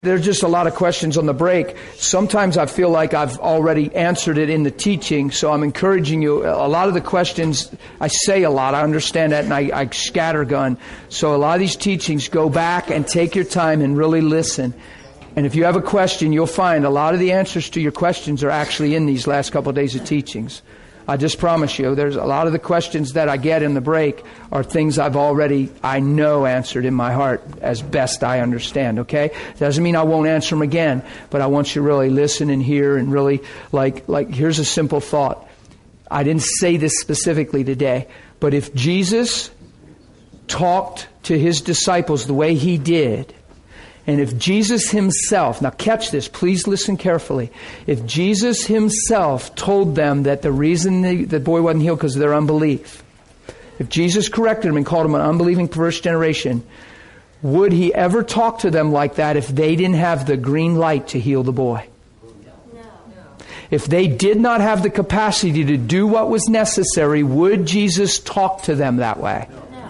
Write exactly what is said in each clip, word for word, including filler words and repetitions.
There's just a lot of questions on the break. Sometimes I feel like I've already answered it in the teaching, so I'm encouraging you. A lot of the questions, I say a lot, I understand that, and I, I scattergun. So a lot of these teachings, go back and take your time and really listen. And if you have a question, you'll find a lot of the answers to your questions are actually in these last couple of days of teachings. I just promise you, there's a lot of the questions that I get in the break are things I've already, I know, answered in my heart as best I understand, okay? Doesn't mean I won't answer them again, but I want you to really listen and hear and really, like, like, here's a simple thought. I didn't say this specifically today, but if Jesus talked to his disciples the way he did, and if Jesus himself, now catch this, please listen carefully. If Jesus himself told them that the reason the, the boy wasn't healed because of their unbelief, if Jesus corrected them and called them an unbelieving, perverse generation, would he ever talk to them like that if they didn't have the green light to heal the boy? No. If they did not have the capacity to do what was necessary, would Jesus talk to them that way?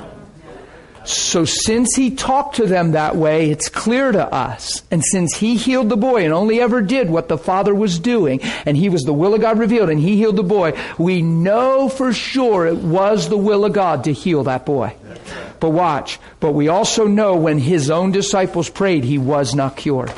So since he talked to them that way, it's clear to us. And since he healed the boy and only ever did what the Father was doing, and he was the will of God revealed, and he healed the boy, we know for sure it was the will of God to heal that boy. But watch. But we also know when his own disciples prayed, he was not cured.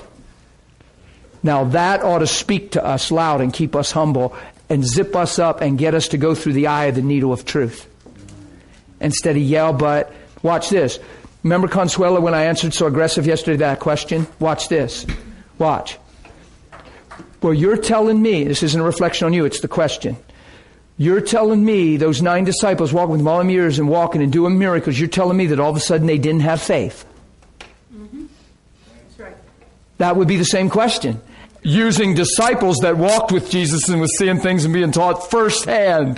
Now that ought to speak to us loud and keep us humble and zip us up and get us to go through the eye of the needle of truth. Instead of yell, but... Watch this. Remember, Consuelo, when I answered so aggressive yesterday that question? Watch this. Watch. Well, you're telling me, this isn't a reflection on you, it's the question. You're telling me those nine disciples walking with them all them years and walking and doing miracles, you're telling me that all of a sudden they didn't have faith. Mm-hmm. That's right. That would be the same question. Using disciples that walked with Jesus and was seeing things and being taught firsthand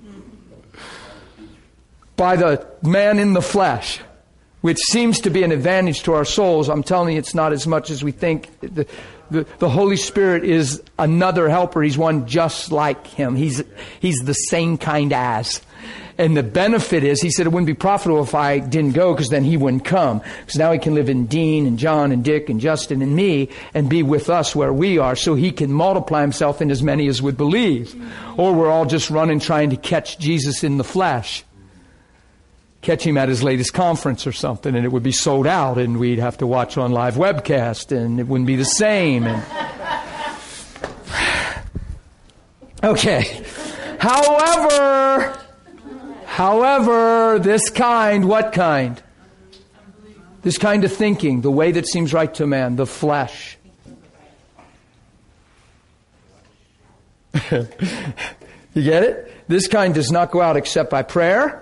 by the man in the flesh, which seems to be an advantage to our souls. I'm telling you, it's not as much as we think. The, the, the Holy Spirit is another helper. He's one just like him. He's, he's the same kind as. And the benefit is, he said it wouldn't be profitable if I didn't go, because then he wouldn't come. Because now he can live in Dean and John and Dick and Justin and me and be with us where we are, so he can multiply himself in as many as would believe. Or we're all just running trying to catch Jesus in the flesh. Catch him at his latest conference or something, and it would be sold out, and we'd have to watch on live webcast, and it wouldn't be the same. And okay. However, however, this kind, what kind? This kind of thinking, the way that seems right to man, the flesh. You get it? This kind does not go out except by prayer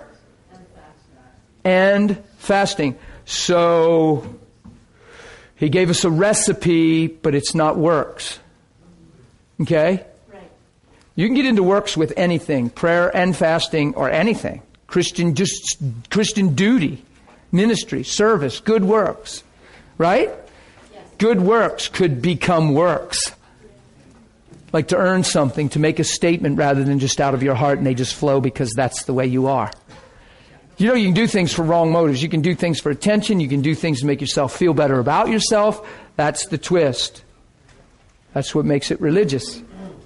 and fasting. So he gave us a recipe, but it's not works. Okay? Right. You can get into works with anything, prayer and fasting or anything. Christian just Christian duty, ministry, service, good works. Right? Yes. Good works could become works. Like to earn something, to make a statement rather than just out of your heart and they just flow because that's the way you are. You know, you can do things for wrong motives. You can do things for attention. You can do things to make yourself feel better about yourself. That's the twist. That's what makes it religious.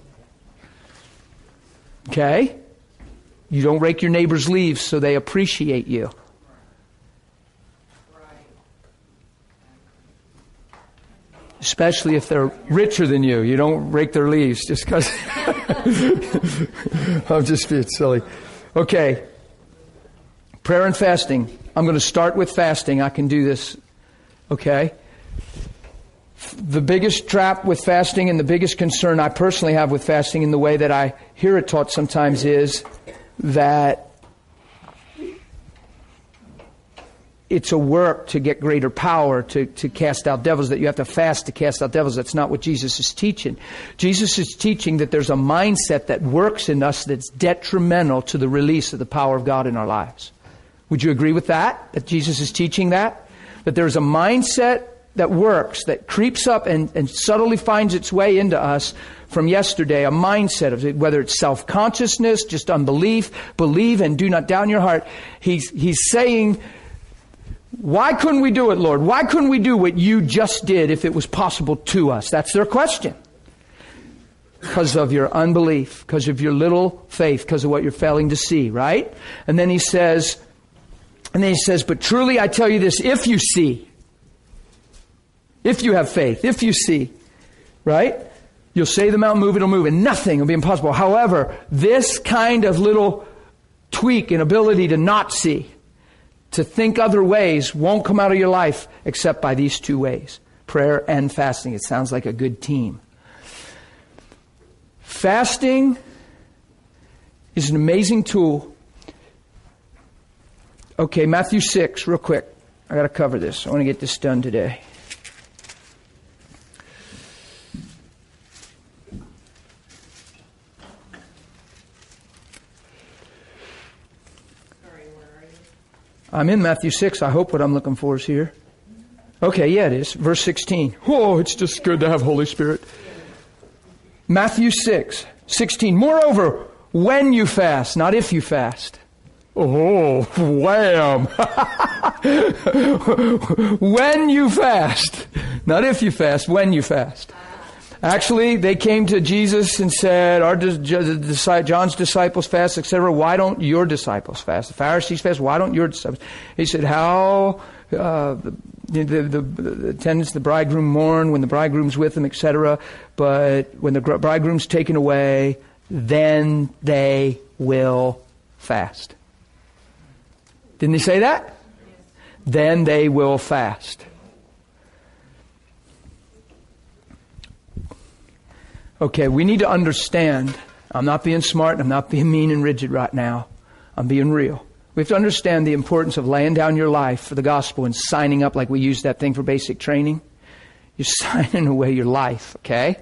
Okay? You don't rake your neighbor's leaves so they appreciate you. Especially if they're richer than you. You don't rake their leaves just because... I'm just being silly. Okay. Prayer and fasting. I'm going to start with fasting. I can do this. Okay? The biggest trap with fasting and the biggest concern I personally have with fasting in the way that I hear it taught sometimes is that it's a work to get greater power, to, to cast out devils, that you have to fast to cast out devils. That's not what Jesus is teaching. Jesus is teaching that there's a mindset that works in us that's detrimental to the release of the power of God in our lives. Would you agree with that? That Jesus is teaching that? That there's a mindset that works, that creeps up and, and subtly finds its way into us from yesterday, a mindset of whether it's self-consciousness, just unbelief, believe and do not doubt in your heart. He's, he's saying Why couldn't we do it, Lord? Why couldn't we do what you just did if it was possible to us? That's their question. Because of your unbelief, because of your little faith, because of what you're failing to see, right? And then he says, and then he says, but truly I tell you this, if you see, if you have faith, if you see, right? You'll say the mountain, move, it'll move, and nothing will be impossible. However, this kind of little tweak and ability to not see, to think other ways, won't come out of your life except by these two ways, prayer and fasting. It sounds like a good team. Fasting is an amazing tool. Okay, Matthew six, real quick. I got to cover this. I want to get this done today. I'm in Matthew six. I hope what I'm looking for is here. Okay, yeah, it is. Verse sixteen. Oh, it's just good to have Holy Spirit. Matthew six, sixteen. Moreover, when you fast, not if you fast. Oh, wham. When you fast. Not if you fast, when you fast. Actually, they came to Jesus and said, "Our John's disciples fast, et cetera. Why don't your disciples fast? The Pharisees fast. Why don't your disciples?" He said, "How uh, the, the, the, the attendants, the bridegroom mourn when the bridegroom's with them, et cetera. But when the bridegroom's taken away, then they will fast." Didn't he say that? Yes. Then they will fast. Okay, we need to understand, I'm not being smart, I'm not being mean and rigid right now. I'm being real. We have to understand the importance of laying down your life for the gospel and signing up like we use that thing for basic training. You're signing away your life, okay?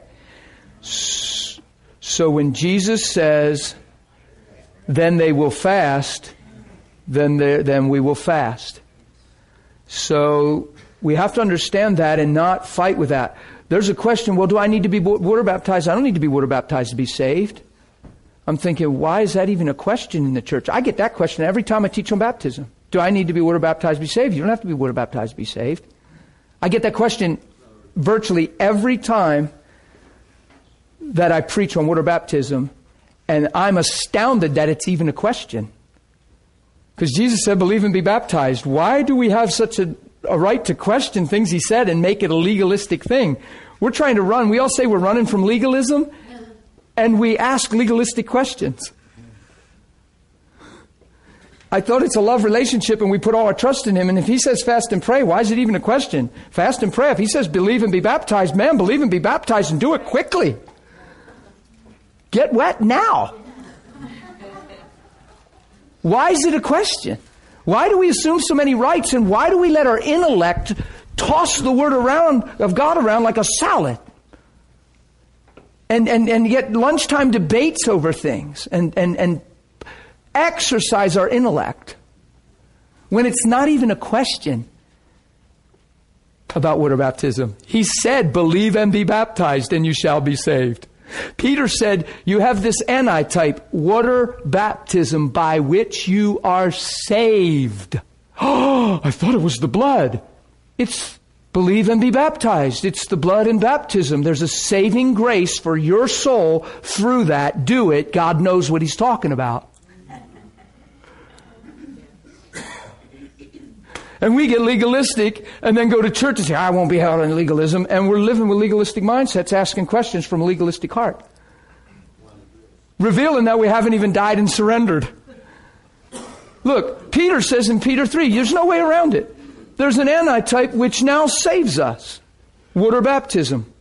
So when Jesus says, then they will fast, then then we will fast. So we have to understand that and not fight with that. There's a question, well, do I need to be water baptized? I don't need to be water baptized to be saved. I'm thinking, why is that even a question in the church? I get that question every time I teach on baptism. Do I need to be water baptized to be saved? You don't have to be water baptized to be saved. I get that question virtually every time that I preach on water baptism, and I'm astounded that it's even a question. Because Jesus said, believe and be baptized. Why do we have such a a right to question things he said and make it a legalistic thing? We're trying to run. We all say we're running from legalism, and we ask legalistic questions. I thought it's a love relationship and we put all our trust in him. And if he says fast and pray, why is it even a question? Fast and pray. If he says believe and be baptized, man, believe and be baptized and do it quickly. Get wet now. Why is it a question? Why do we assume so many rights, and why do we let our intellect toss the word around of God around like a salad? And and and get lunchtime debates over things and, and, and exercise our intellect when it's not even a question about water baptism. He said, believe and be baptized and you shall be saved. Peter said, you have this antitype, water baptism by which you are saved. Oh, I thought it was the blood. It's believe and be baptized. It's the blood and baptism. There's a saving grace for your soul through that. Do it. God knows what he's talking about. And we get legalistic and then go to church and say, I won't be held in legalism. And we're living with legalistic mindsets, asking questions from a legalistic heart. Revealing that we haven't even died and surrendered. Look, Peter says in Peter three, there's no way around it. There's an antitype which now saves us. Water baptism.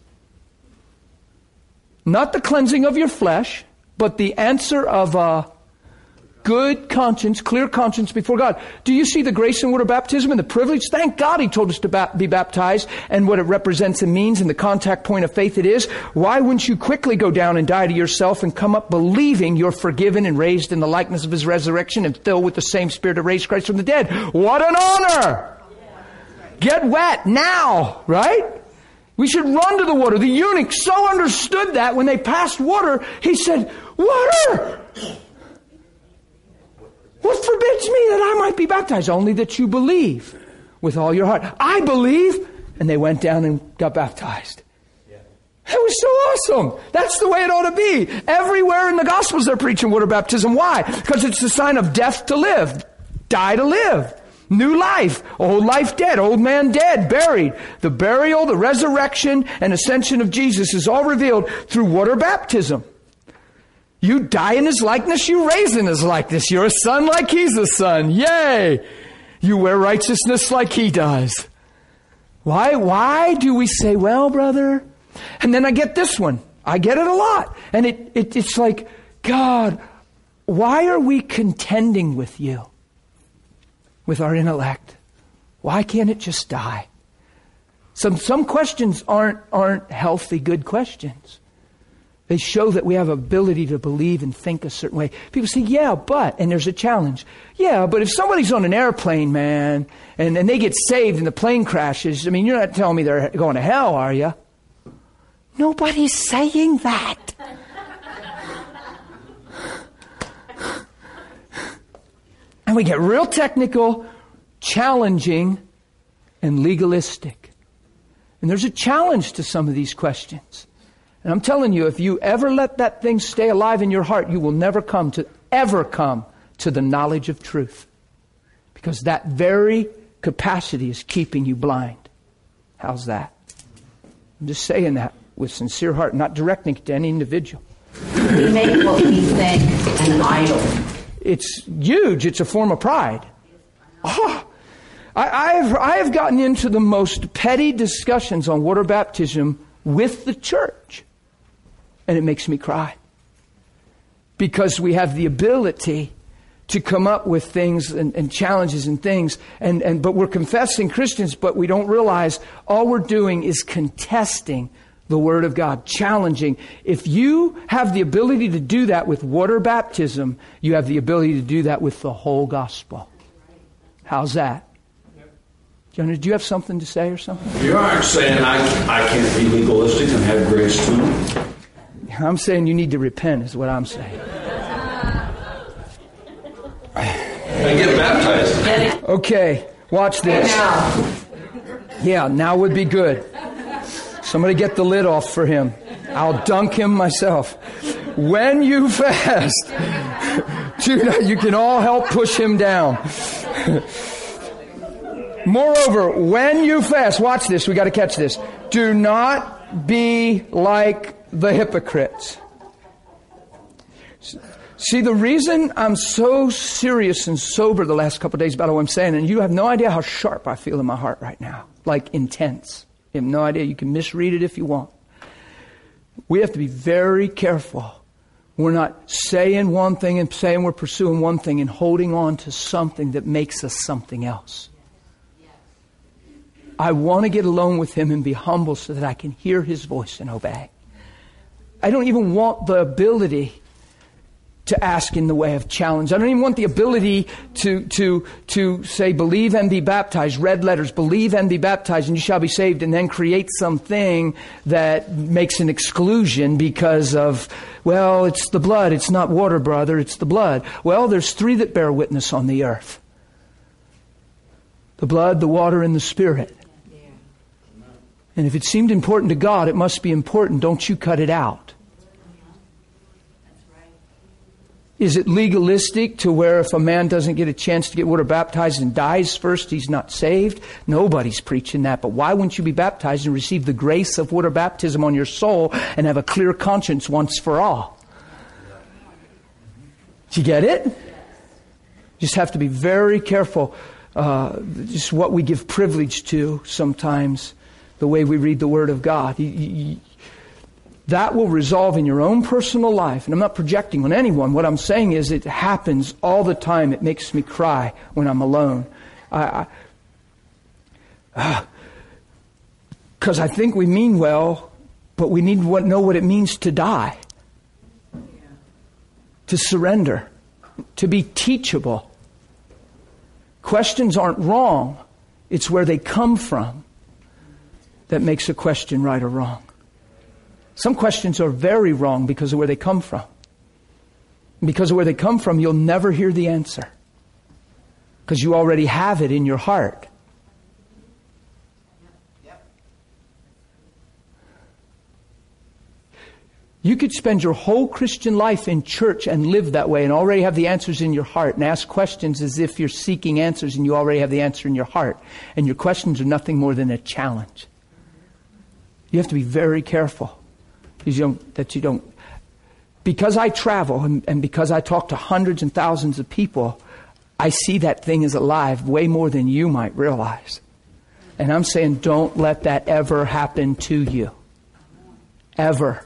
Not the cleansing of your flesh, but the answer of a good conscience, clear conscience before God. Do you see the grace in water baptism and the privilege? Thank God he told us to ba- be baptized and what it represents and means and the contact point of faith it is. Why wouldn't you quickly go down and die to yourself and come up believing you're forgiven and raised in the likeness of his resurrection and filled with the same spirit that raised Christ from the dead? What an honor! Get wet now, right? We should run to the water. The eunuch so understood that when they passed water, he said, water! What forbids me that I might be baptized? Only that you believe. with all your heart. I believe. And they went down and got baptized. It was so awesome. That's the way it ought to be. Everywhere in the Gospels they're preaching water baptism. Why? Because it's a sign of death to live, die to live, new life, old life dead, old man dead, buried. The burial, the resurrection, and ascension of Jesus is all revealed through water baptism. You die in His likeness, you raise in His likeness. You're a son like He's a son. Yay! You wear righteousness like He does. Why, why do we say, well, brother... And then I get this one. I get it a lot. And it, it it's like, God, why are we contending with you? With our intellect? Why can't it just die? Some some questions aren't aren't healthy, good questions. They show that we have ability to believe and think a certain way. People say, yeah, but, and there's a challenge. Yeah, but if somebody's on an airplane, man, and, and they get saved and the plane crashes, I mean, you're not telling me they're going to hell, are you? Nobody's saying that. And we get real technical, challenging, and legalistic. And there's a challenge to some of these questions. And I'm telling you, if you ever let that thing stay alive in your heart, you will never come to, ever come to the knowledge of truth. Because that very capacity is keeping you blind. How's that? I'm just saying that with sincere heart, not directing it to any individual. We make what we think an idol. It's huge. It's a form of pride. Oh, I, I have I have gotten into the most petty discussions on water baptism with the church, and it makes me cry because we have the ability to come up with things and, and challenges and things, and, and but we're confessing Christians, but we don't realize all we're doing is contesting the Word of God, challenging. If you have the ability to do that with water baptism, you have the ability to do that with the whole gospel. How's that? Jonah, do you have something to say or something? You aren't saying I, I can't be legalistic and have grace too. I'm saying you need to repent is what I'm saying. I get baptized. Okay, watch this. Yeah, now would be good. Somebody get the lid off for him. I'll dunk him myself. When you fast, do not, you can all help push him down. Moreover, when you fast, watch this, we got to catch this. Do not be like the hypocrites. See, the reason I'm so serious and sober the last couple of days about what I'm saying, and you have no idea how sharp I feel in my heart right now, like intense. You have no idea. You can misread it if you want. We have to be very careful. We're not saying one thing and saying we're pursuing one thing and holding on to something that makes us something else. I want to get alone with Him and be humble so that I can hear His voice and obey. I don't even want the ability to ask in the way of challenge. I don't even want the ability to, to, to say, believe and be baptized, red letters, believe and be baptized and you shall be saved, and then create something that makes an exclusion because of, well, it's the blood, it's not water, brother, it's the blood. Well, there's three that bear witness on the earth. The blood, the water, and the Spirit. And if it seemed important to God, it must be important. Don't you cut it out. Is it legalistic to where if a man doesn't get a chance to get water baptized and dies first, he's not saved? Nobody's preaching that. But why wouldn't you be baptized and receive the grace of water baptism on your soul and have a clear conscience once for all? Do you get it? Just have to be very careful. Uh, just what we give privilege to sometimes, the way we read the Word of God. You, you, That will resolve in your own personal life. And I'm not projecting on anyone. What I'm saying is it happens all the time. It makes me cry when I'm alone. I, I, because uh, I think we mean well, but we need to know what it means to die. To surrender. To be teachable. Questions aren't wrong. It's where they come from that makes a question right or wrong. Some questions are very wrong because of where they come from. And because of where they come from, you'll never hear the answer. Because you already have it in your heart. You could spend your whole Christian life in church and live that way and already have the answers in your heart and ask questions as if you're seeking answers and you already have the answer in your heart. And your questions are nothing more than a challenge. You have to be very careful you don't, that you don't. Because I travel and, and because I talk to hundreds and thousands of people, I see that thing is alive way more than you might realize. And I'm saying don't let that ever happen to you. Ever.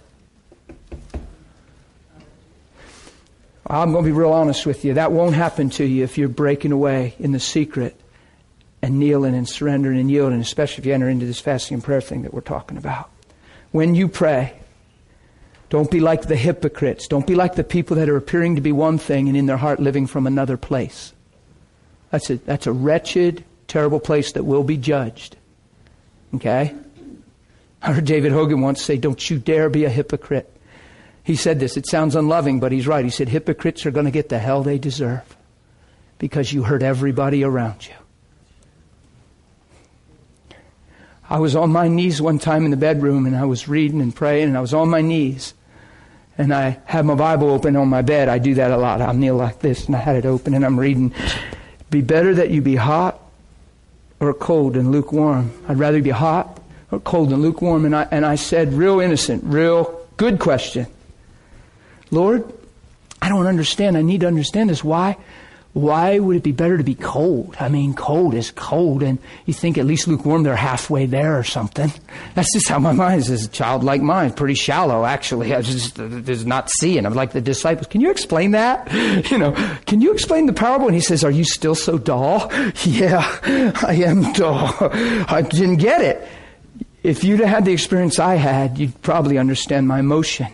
I'm going to be real honest with you. That won't happen to you if you're breaking away in the secret and kneeling and surrendering and yielding, especially if you enter into this fasting and prayer thing that we're talking about. When you pray, don't be like the hypocrites. Don't be like the people that are appearing to be one thing and in their heart living from another place. That's a, that's a wretched, terrible place that will be judged. Okay? I heard David Hogan once say, don't you dare be a hypocrite. He said this. It sounds unloving, but he's right. He said, hypocrites are going to get the hell they deserve because you hurt everybody around you. I was on my knees one time in the bedroom and I was reading and praying and I was on my knees and I had my Bible open on my bed. I do that a lot. I'll kneel like this and I had it open and I'm reading. Be better that you be hot or cold and lukewarm. I'd rather be hot or cold than lukewarm. And I, and I said, real innocent, real good question. Lord, I don't understand. I need to understand this. Why? Why would it be better to be cold? I mean, cold is cold. And you think at least lukewarm, they're halfway there or something. That's just how my mind is. As a childlike mind, pretty shallow, actually. I just, just not seeing. I'm like the disciples. Can you explain that? You know, can you explain the parable? And he says, are you still so dull? Yeah, I am dull. I didn't get it. If you'd had the experience I had, you'd probably understand my emotion.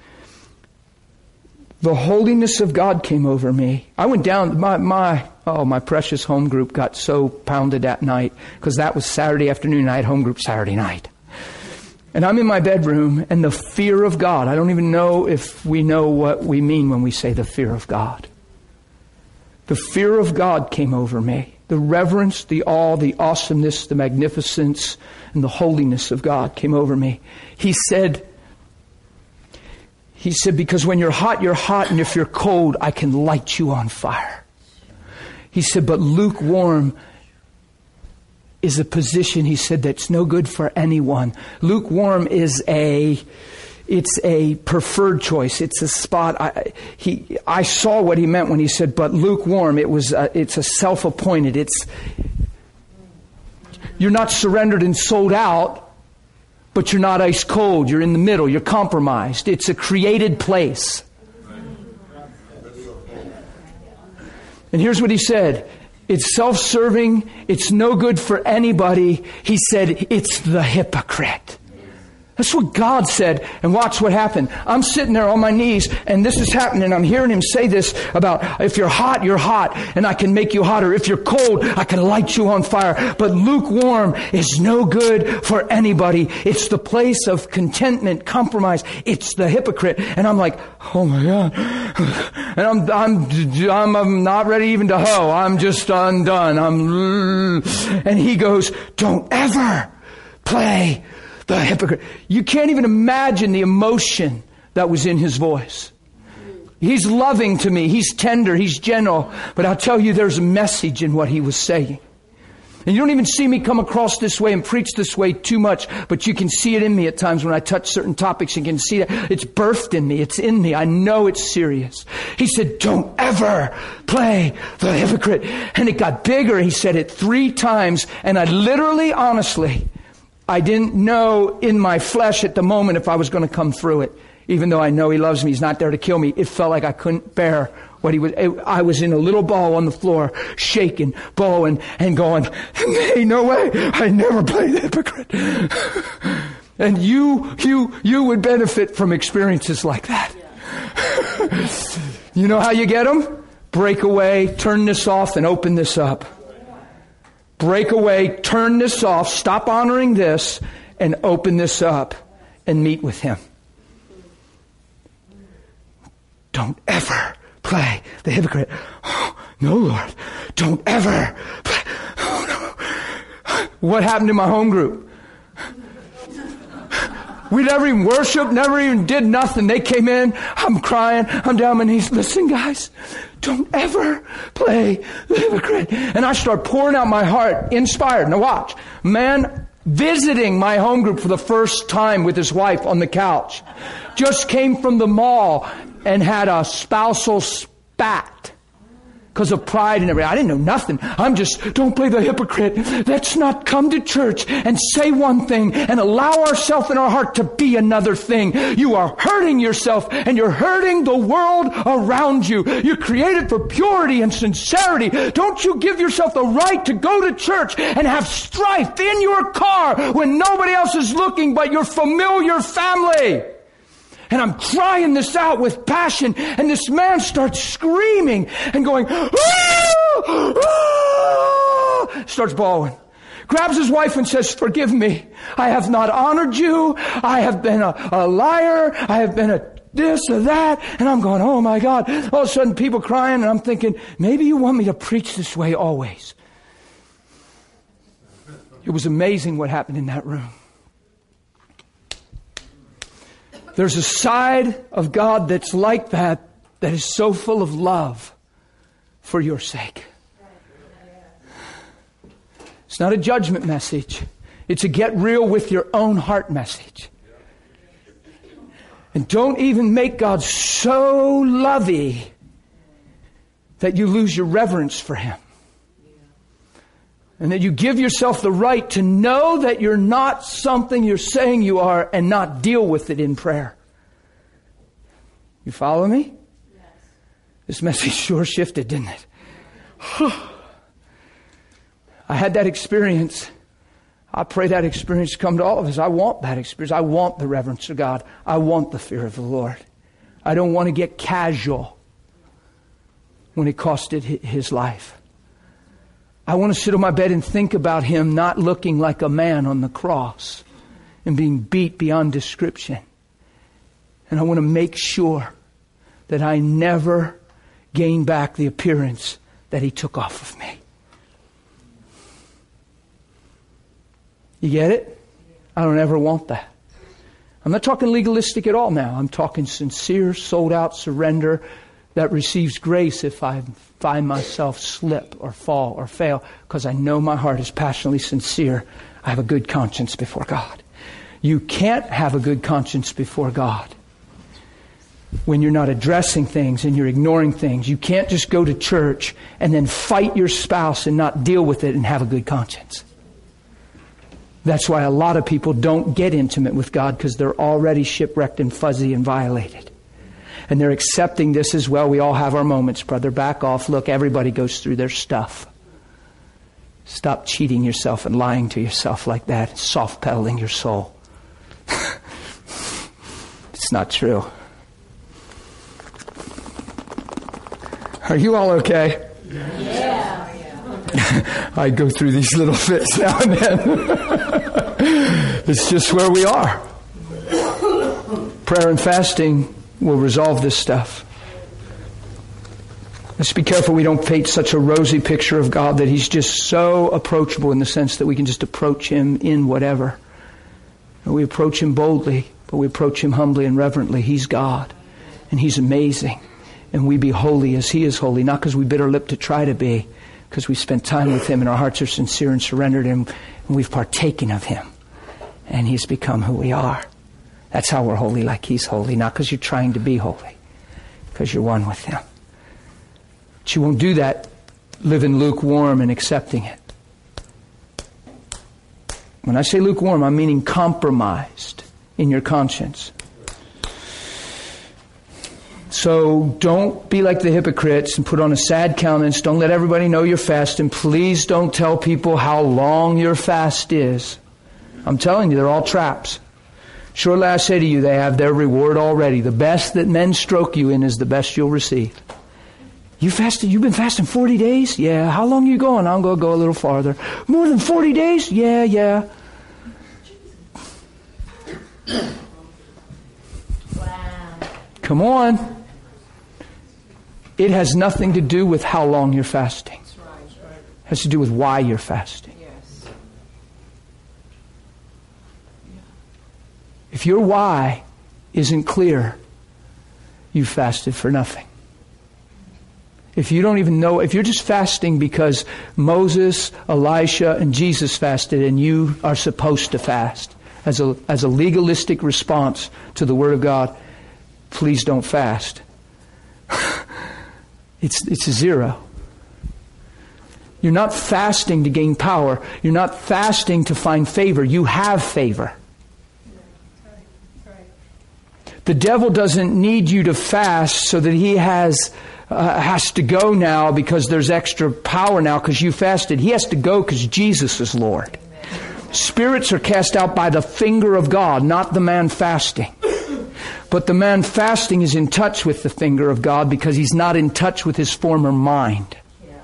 The holiness of God came over me. I went down, my, my, oh, my precious home group got so pounded that night because that was Saturday afternoon and I had home group Saturday night. And I'm in my bedroom and the fear of God, I don't even know if we know what we mean when we say the fear of God. The fear of God came over me. The reverence, the awe, the awesomeness, the magnificence, and the holiness of God came over me. He said, He said, because when you're hot, you're hot, and if you're cold, I can light you on fire. He said, but lukewarm is a position, he said, that's no good for anyone. Lukewarm is a, it's a preferred choice. It's a spot. I, he, I saw what he meant when he said, but lukewarm, it was, a, it's a self-appointed. It's, you're not surrendered and sold out. But you're not ice cold. You're in the middle. You're compromised. It's a created place. And here's what he said. It's self-serving. It's no good for anybody. He said, it's the hypocrite. That's what God said. And watch what happened. I'm sitting there on my knees and this is happening. I'm hearing him say this about if you're hot, you're hot and I can make you hotter. If you're cold, I can light you on fire. But lukewarm is no good for anybody. It's the place of contentment, compromise. It's the hypocrite. And I'm like, oh my God. And I'm, I'm, I'm, I'm not ready even to hoe. I'm just undone. I'm, and he goes, don't ever play the hypocrite. You can't even imagine the emotion that was in his voice. He's loving to me. He's tender. He's gentle. But I'll tell you, there's a message in what he was saying. And you don't even see me come across this way and preach this way too much, but you can see it in me at times when I touch certain topics. You can see that it's birthed in me. It's in me. I know it's serious. He said, don't ever play the hypocrite. And it got bigger. He said it three times. And I literally, honestly, I didn't know in my flesh at the moment if I was going to come through it. Even though I know he loves me, he's not there to kill me. It felt like I couldn't bear what he was. I was in a little ball on the floor, shaking, bawling, and going, hey, no way. I never played the hypocrite. And you, you, you would benefit from experiences like that. You know how you get them? Break away, turn this off, and open this up. Break away, turn this off, stop honoring this, and open this up and meet with him. Don't ever play the hypocrite. Oh, no, Lord. Don't ever play. Oh, no. What happened to my home group? We never even worshiped, never even did nothing. They came in, I'm crying, I'm down on my knees. Listen, guys, don't ever play the hypocrite. And I start pouring out my heart, inspired. Now watch. Man visiting my home group for the first time with his wife on the couch. Just came from the mall and had a spousal spat. Because of pride and everything. I didn't know nothing. I'm just, don't play the hypocrite. Let's not come to church and say one thing and allow ourselves in our heart to be another thing. You are hurting yourself and you're hurting the world around you. You're created for purity and sincerity. Don't you give yourself the right to go to church and have strife in your car when nobody else is looking but your familiar family. And I'm crying this out with passion. And this man starts screaming and going, ah! Ah! Starts bawling. Grabs his wife and says, forgive me. I have not honored you. I have been a, a liar. I have been a this or that. And I'm going, oh my God. All of a sudden people crying and I'm thinking, maybe you want me to preach this way always. It was amazing what happened in that room. There's a side of God that's like that, that is so full of love for your sake. It's not a judgment message. It's a get real with your own heart message. And don't even make God so lovey that you lose your reverence for Him. And that you give yourself the right to know that you're not something you're saying you are and not deal with it in prayer. You follow me? Yes. This message sure shifted, didn't it? I had that experience. I pray that experience come to all of us. I want that experience. I want the reverence of God. I want the fear of the Lord. I don't want to get casual when it costed His life. I want to sit on my bed and think about Him not looking like a man on the cross and being beat beyond description. And I want to make sure that I never gain back the appearance that He took off of me. You get it? I don't ever want that. I'm not talking legalistic at all now. I'm talking sincere, sold out surrender that receives grace if I find myself slip or fall or fail, because I know my heart is passionately sincere. I have a good conscience before God. You can't have a good conscience before God when you're not addressing things and you're ignoring things. You can't just go to church and then fight your spouse and not deal with it and have a good conscience. That's why a lot of people don't get intimate with God, because they're already shipwrecked and fuzzy and violated. And they're accepting this as well. We all have our moments, brother. Back off. Look, everybody goes through their stuff. Stop cheating yourself and lying to yourself like that and soft-pedaling your soul. It's not true. Are you all okay? Yeah. I go through these little fits now and then. It's just where we are. Prayer and fasting will resolve this stuff. Let's be careful we don't paint such a rosy picture of God that He's just so approachable in the sense that we can just approach Him in whatever. And we approach Him boldly, but we approach Him humbly and reverently. He's God, and He's amazing. And we be holy as He is holy, not because we bit our lip to try to be, because we spent time with Him and our hearts are sincere and surrendered, and we've partaken of Him. And He's become who we are. That's how we're holy, like He's holy. Not because you're trying to be holy, because you're one with Him. But you won't do that living lukewarm and accepting it. When I say lukewarm, I'm meaning compromised in your conscience. So don't be like the hypocrites and put on a sad countenance. Don't let everybody know you're fasting. Please don't tell people how long your fast is. I'm telling you, they're all traps. Surely I say to you, they have their reward already. The best that men stroke you in is the best you'll receive. You fasted? You've been fasting forty days? Yeah. How long are you going? I'm going to go a little farther. More than forty days? Yeah, yeah. Wow. Come on. It has nothing to do with how long you're fasting. It has to do with why you're fasting. If If your why isn't clear, you fasted for nothing. If you don't even know, if you're just fasting because Moses, Elisha, and Jesus fasted and you are supposed to fast as a, as a legalistic response to the Word of God, please don't fast. it's, it's a zero. You're not fasting to gain power. You're not fasting to find favor. You have favor. The devil doesn't need you to fast so that he has uh, has to go now because there's extra power now because you fasted. He has to go because Jesus is Lord. Spirits are cast out by the finger of God, not the man fasting. But the man fasting is in touch with the finger of God because he's not in touch with his former mind.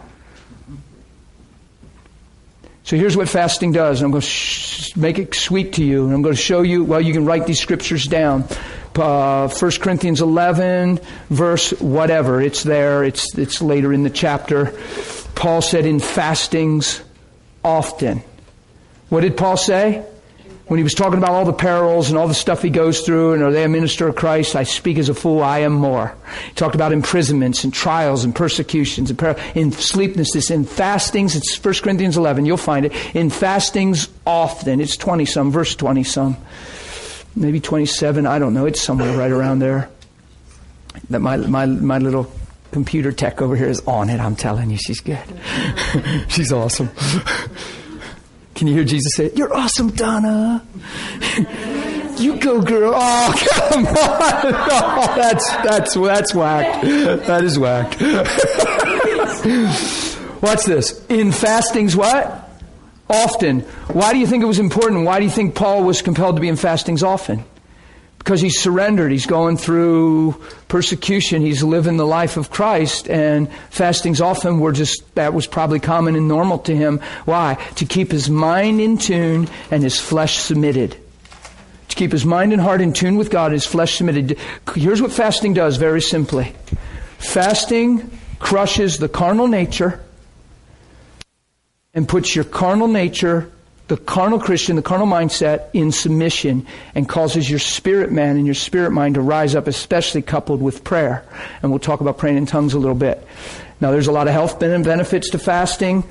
So here's what fasting does. I'm going to sh- make it sweet to you. And I'm going to show you, well, you can write these scriptures down. Uh, First Corinthians eleven, verse whatever. It's there. It's, it's later in the chapter. Paul said in fastings often. What did Paul say? When he was talking about all the perils and all the stuff he goes through, and are they a minister of Christ? I speak as a fool, I am more. He talked about imprisonments and trials and persecutions and per- in sleeplessness, in fastings. It's First Corinthians eleven. You'll find it. In fastings often. It's twenty-some, verse twenty-some. Maybe twenty-seven. I don't know. It's somewhere right around there. That my my my little computer tech over here is on it. I'm telling you, she's good. She's awesome. Can you hear Jesus say, "You're awesome, Donna. You go, girl." Oh, come on. Oh, that's, that's, that's whacked. That is whacked. Watch this. In fastings what? Often. Why do you think it was important? Why do you think Paul was compelled to be in fastings often? Because he's surrendered. He's going through persecution. He's living the life of Christ. And fastings often were just, that was probably common and normal to him. Why? To keep his mind in tune and his flesh submitted. To keep his mind and heart in tune with God, his flesh submitted. Here's what fasting does, very simply. Fasting crushes the carnal nature and puts your carnal nature, the carnal Christian, the carnal mindset in submission, and causes your spirit man and your spirit mind to rise up, especially coupled with prayer. And we'll talk about praying in tongues a little bit. Now, there's a lot of health benefits to fasting.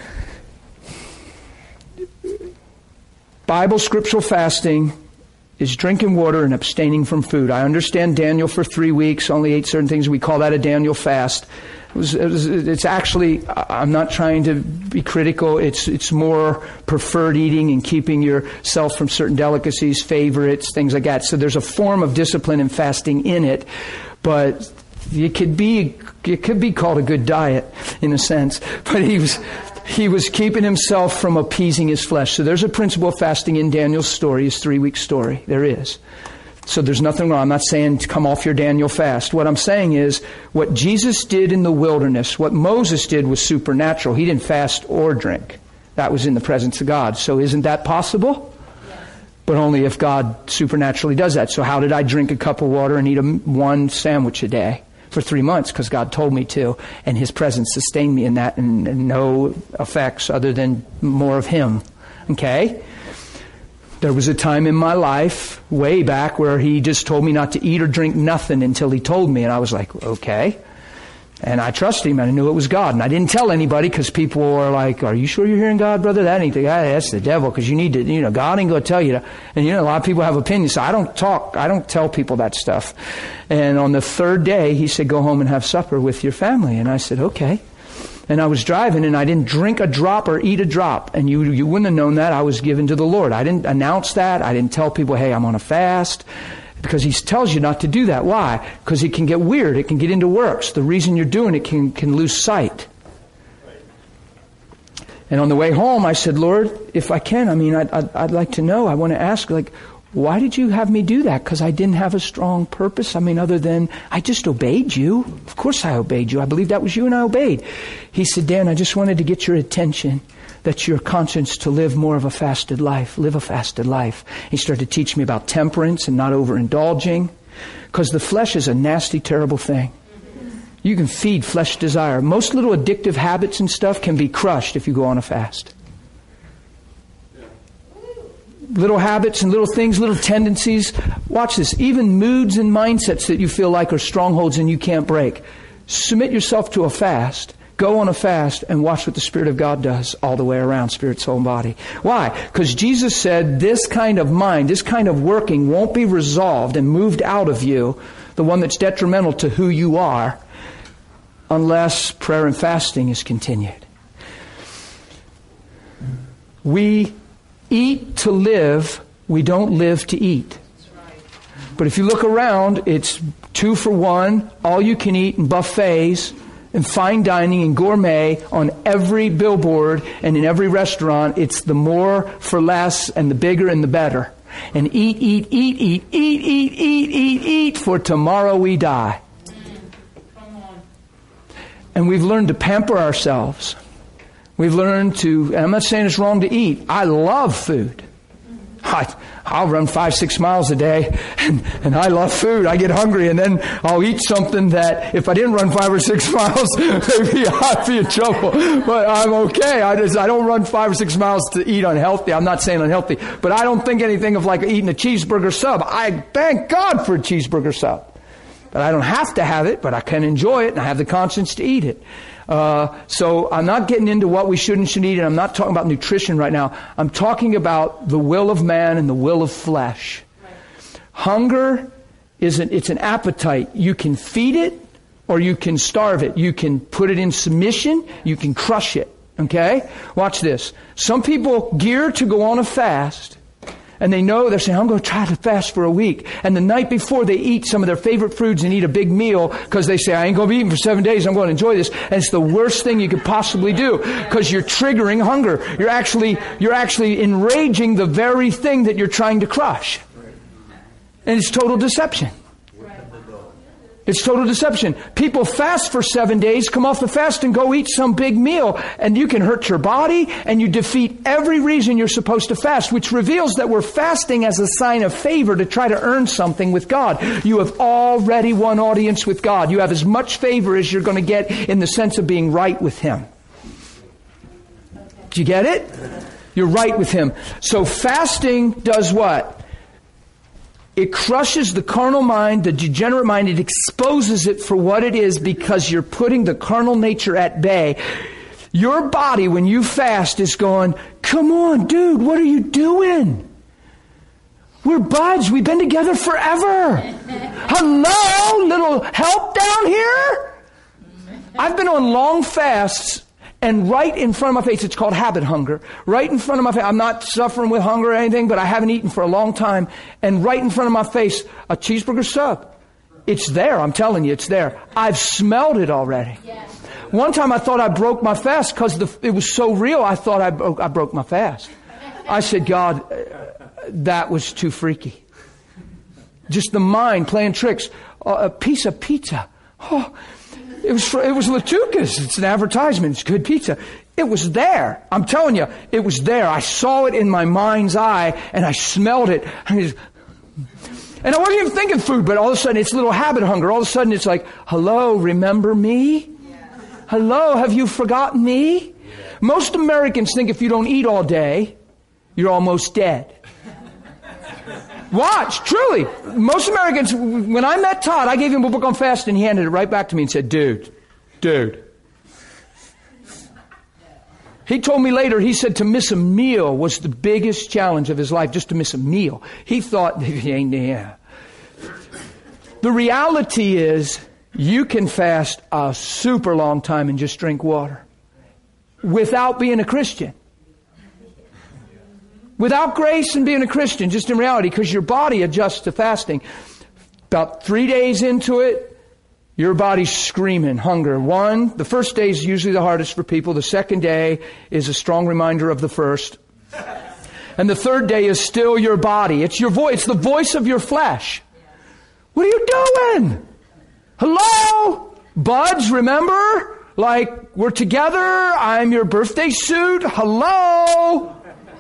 Bible scriptural fasting is drinking water and abstaining from food. I understand Daniel for three weeks only ate certain things. We call that a Daniel fast. It was, it was, it's actually, I'm not trying to be critical. It's it's more preferred eating and keeping yourself from certain delicacies, favorites, things like that. So there's a form of discipline and fasting in it, but it could be it could be called a good diet in a sense. But he was he was keeping himself from appeasing his flesh. So there's a principle of fasting in Daniel's story, his three-week story. There is. So there's nothing wrong. I'm not saying to come off your Daniel fast. What I'm saying is what Jesus did in the wilderness, what Moses did was supernatural. He didn't fast or drink. That was in the presence of God. So isn't that possible? Yes. But only if God supernaturally does that. So how did I drink a cup of water and eat a, one sandwich a day for three months? Because God told me to. And His presence sustained me in that, and, and no effects other than more of Him. Okay? There was a time in my life, way back, where He just told me not to eat or drink nothing until He told me. And I was like, okay. And I trusted Him, and I knew it was God. And I didn't tell anybody because people were like, are you sure you're hearing God, brother? That ain't the guy. That's the devil, because you need to, you know, God ain't going to tell you to. And, you know, a lot of people have opinions. So I don't talk, I don't tell people that stuff. And on the third day, He said, go home and have supper with your family. And I said, okay. And I was driving, and I didn't drink a drop or eat a drop. And you you wouldn't have known that. I was given to the Lord. I didn't announce that. I didn't tell people, hey, I'm on a fast. Because He tells you not to do that. Why? Because it can get weird. It can get into works. The reason you're doing it can, can lose sight. And on the way home, I said, Lord, if I can, I mean, I'd, I'd, I'd like to know. I want to ask, like, why did you have me do that? Because I didn't have a strong purpose. I mean, other than I just obeyed you. Of course I obeyed you. I believe that was you, and I obeyed. He said, Dan, I just wanted to get your attention. That's your conscience to live more of a fasted life. Live a fasted life. He started to teach me about temperance and not overindulging. Because the flesh is a nasty, terrible thing. You can feed flesh desire. Most little addictive habits and stuff can be crushed if you go on a fast. little habits and little things, little tendencies. Watch this. Even moods and mindsets that you feel like are strongholds and you can't break. Submit yourself to a fast. Go on a fast and watch what the Spirit of God does all the way around, spirit, soul, and body. Why? Because Jesus said this kind of mind, this kind of working won't be resolved and moved out of you, the one that's detrimental to who you are, unless prayer and fasting is continued. We eat to live. We don't live to eat. But if you look around, it's two for one, all you can eat, and buffets, and fine dining and gourmet on every billboard and in every restaurant. It's the more for less and the bigger and the better. And eat, eat, eat, eat, eat, eat, eat, eat, eat, for tomorrow we die. And we've learned to pamper ourselves. We've learned to, and I'm not saying it's wrong to eat. I love food. I, I'll run five, six miles a day, and, and I love food. I get hungry, and then I'll eat something that if I didn't run five or six miles, maybe I'd be in trouble. But I'm okay. I just I don't run five or six miles to eat unhealthy. I'm not saying unhealthy, but I don't think anything of like eating a cheeseburger sub. I thank God for a cheeseburger sub, but I don't have to have it. But I can enjoy it, and I have the conscience to eat it. Uh, so I'm not getting into what we should and shouldn't eat, and I'm not talking about nutrition right now. I'm talking about the will of man and the will of flesh. Right. Hunger is an, it's an appetite. You can feed it or you can starve it. You can put it in submission. You can crush it. Okay? Watch this. Some people gear to go on a fast, and they know, they're saying, I'm going to try to fast for a week. And the night before, they eat some of their favorite foods and eat a big meal because they say, I ain't going to be eating for seven days. I'm going to enjoy this. And it's the worst thing you could possibly do because you're triggering hunger. You're actually, you're actually enraging the very thing that you're trying to crush. And it's total deception. It's total deception. People fast for seven days, come off the fast and go eat some big meal. And you can hurt your body and you defeat every reason you're supposed to fast, which reveals that we're fasting as a sign of favor to try to earn something with God. You have already won audience with God. You have as much favor as you're going to get in the sense of being right with Him. Do you get it? You're right with Him. So fasting does what? It crushes the carnal mind, the degenerate mind. It exposes it for what it is because you're putting the carnal nature at bay. Your body, when you fast, is going, come on, dude, what are you doing? We're buds. We've been together forever. Hello, little help down here? I've been on long fasts. And right in front of my face, it's called habit hunger. Right in front of my face, I'm not suffering with hunger or anything, but I haven't eaten for a long time. And right in front of my face, a cheeseburger sub. It's there. I'm telling you, it's there. I've smelled it already. Yes. One time I thought I broke my fast because it was so real. I thought I broke, I broke my fast. I said, God, that was too freaky. Just the mind playing tricks. Uh, a piece of pizza. Oh. It was it was Latuca's. It's an advertisement. It's good pizza. It was there. I'm telling you, it was there. I saw it in my mind's eye, and I smelled it. And I wasn't even thinking food, but all of a sudden, it's a little habit hunger. All of a sudden, it's like, hello, remember me? Hello, have you forgotten me? Most Americans think if you don't eat all day, you're almost dead. Watch, truly. Most Americans, when I met Todd, I gave him a book on fasting, and he handed it right back to me and said, dude, dude. He told me later, he said to miss a meal was the biggest challenge of his life, just to miss a meal. He thought, yeah. The reality is, you can fast a super long time and just drink water without being a Christian. Without grace and being a Christian, just in reality, because your body adjusts to fasting. About three days into it, your body's screaming hunger. One, the first day is usually the hardest for people. The second day is a strong reminder of the first. And the third day is still your body. It's your voice. It's the voice of your flesh. What are you doing? Hello? Buds, remember? Like, we're together. I'm your birthday suit. Hello?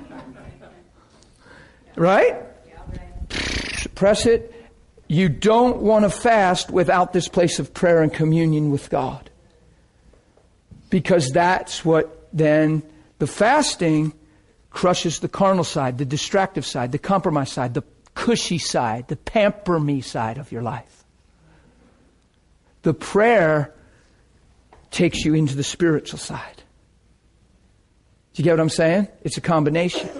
Right? Suppress it. You don't want to fast without this place of prayer and communion with God. Because that's what then, the fasting crushes the carnal side, the distractive side, the compromise side, the cushy side, the pamper me side of your life. The prayer takes you into the spiritual side. Do you get what I'm saying? It's a combination.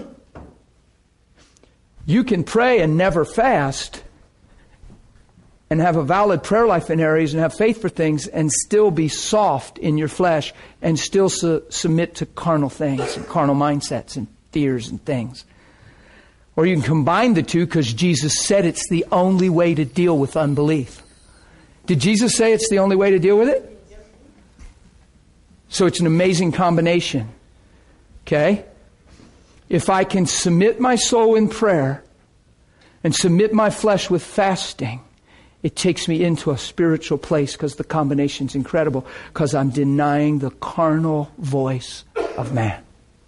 You can pray and never fast and have a valid prayer life in areas and have faith for things and still be soft in your flesh and still su- submit to carnal things and carnal mindsets and fears and things. Or you can combine the two because Jesus said it's the only way to deal with unbelief. Did Jesus say it's the only way to deal with it? So it's an amazing combination. Okay? If I can submit my soul in prayer and submit my flesh with fasting, it takes me into a spiritual place because the combination's incredible. Because I'm denying the carnal voice of man.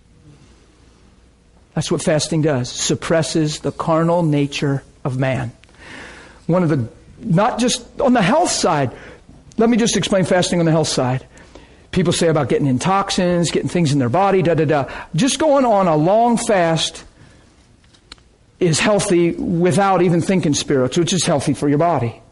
That's what fasting does. Suppresses the carnal nature of man. One of the, not just on the health side. Let me just explain fasting on the health side. People say about getting in toxins, getting things in their body, da da da. Just going on a long fast is healthy without even thinking spiritual, which is healthy for your body.